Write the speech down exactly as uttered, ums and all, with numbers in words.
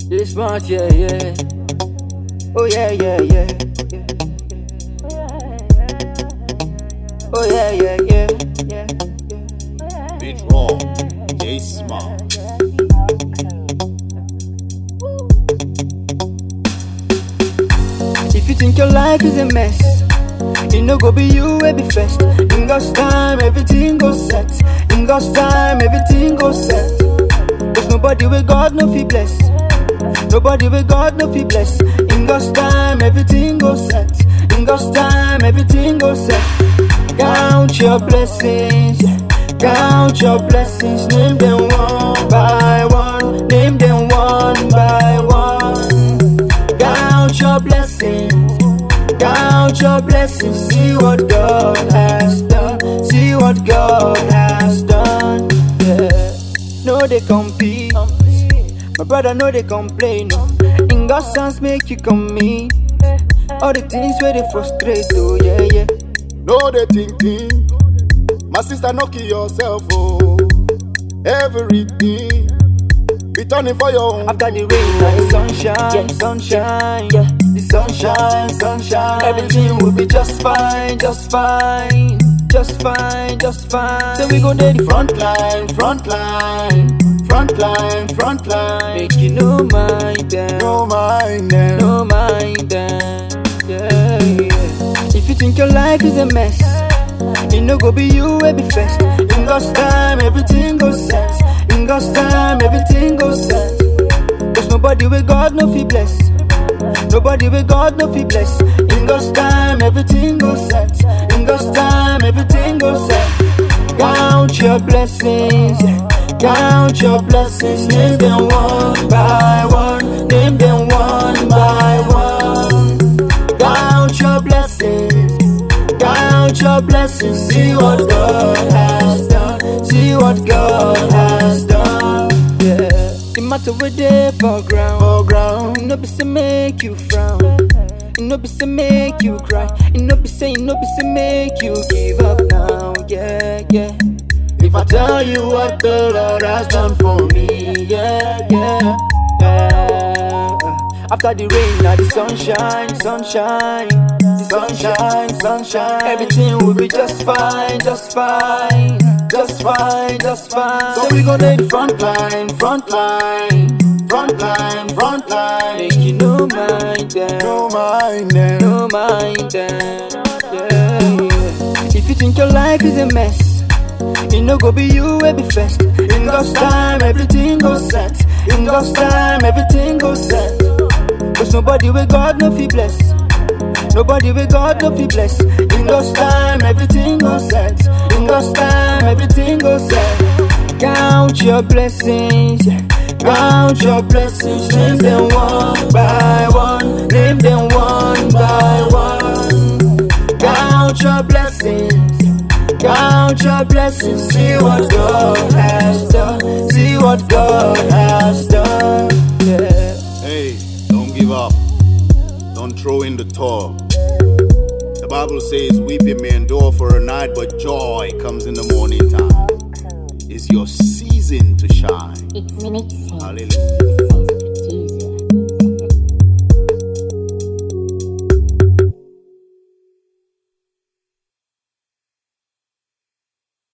This smart, yeah, yeah. Oh yeah, yeah, yeah. Oh yeah, yeah, yeah, yeah. Beat raw, J Smart. If you think your life is a mess, it no go be you, will be first. In God's time, everything goes set. In God's time, everything goes set. There's nobody with God no fee bless. Nobody with God no fee bless. In God's time, everything goes set. In God's time, everything goes set. Count your blessings, count your blessings. Name them one by one. Name them one by one. Count your blessings, count your blessings. See what God has done. See what God has done. Yeah. No, they compete. My brother, no, they complain. No. In God's hands, make you come in. All the things where they frustrate, oh yeah, yeah. No, they thinking. My sister, knock yourself, oh. Everything. Be turning for your own. After the rain, now the sunshine, yeah. sunshine, yeah. The sunshine, sunshine. Everything will be just fine, just fine, just fine, just fine. So we go to the front line, front line, front line, front line. Make you no mind them, No mind them. no mind them. Yeah, yeah. If you think your life is a mess, it no go be you, will be first. In God's time, everything goes set. In God's time, everything goes set. There's nobody with God no fee bless. Nobody with God no fee bless. In God's time, everything goes set. In God's time, everything goes set. Count your blessings, count your blessings. Name them one by one. Name them one by one. Count your blessings, count your blessings. See what God has done. See what God has done. Yeah. The matter with there for ground. For ground. It no be say make you frown. It no be say make you cry. It no be say, it no be say make you give up now. Yeah, yeah. If I tell you what the Lord has done for me, yeah, yeah, yeah. After the rain, now the sunshine, sunshine, the sunshine, sunshine. Everything will be just fine, just fine, just fine, just fine. So we go to the front line, front line, front line, front line. Make you no mind them, No mind them. no mind them. Yeah, yeah. If you think your life is a mess, it no go be you, will be first. In God's time, everything goes set. In God's time, everything goes set. Cause nobody with God no fee bless. Nobody with God no fee bless. In God's time, everything goes set. In God's time, everything goes set. Count your blessings, count your blessings. Name them one by one. Name them one by one. Count your blessings, count your blessings. See what God has done. See what God has done. Yeah. Hey, don't give up. Don't throw in the towel. The Bible says, weeping may endure for a night, but joy comes in the morning time. It's your season to shine. It's Minixie. Hallelujah.